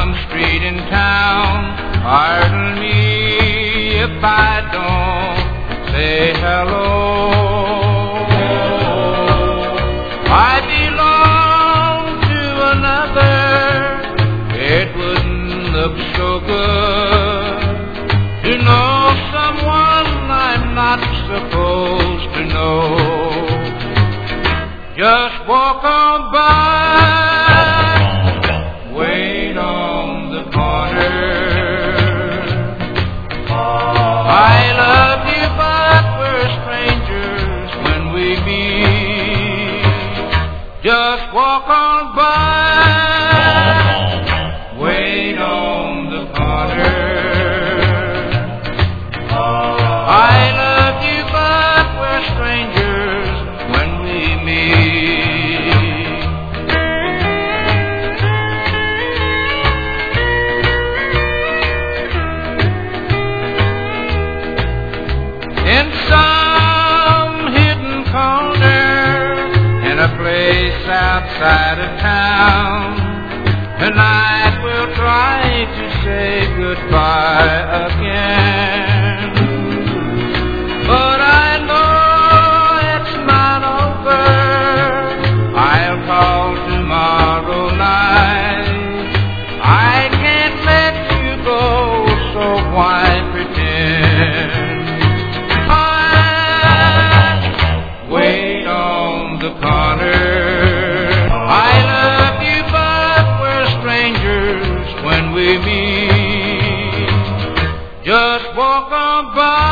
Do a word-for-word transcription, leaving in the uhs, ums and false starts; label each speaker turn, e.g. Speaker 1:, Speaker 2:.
Speaker 1: some street in town. Pardon me if I don't say hello. I belong to another. It wouldn't look so good to know someone I'm not supposed to know. Just walk on by, wait on the corner. I love you, but we're strangers when we meet. Just walk on by, wait on the corner. I love you, but we're strangers when we meet. In some hidden corner, in a place outside of town, tonight we'll try to say goodbye again. But I know it's not over. I'll call tomorrow night. I can't let you go, so why pretend? I wait on the corner. I love you, but we're strangers when we meet. Just walk on by.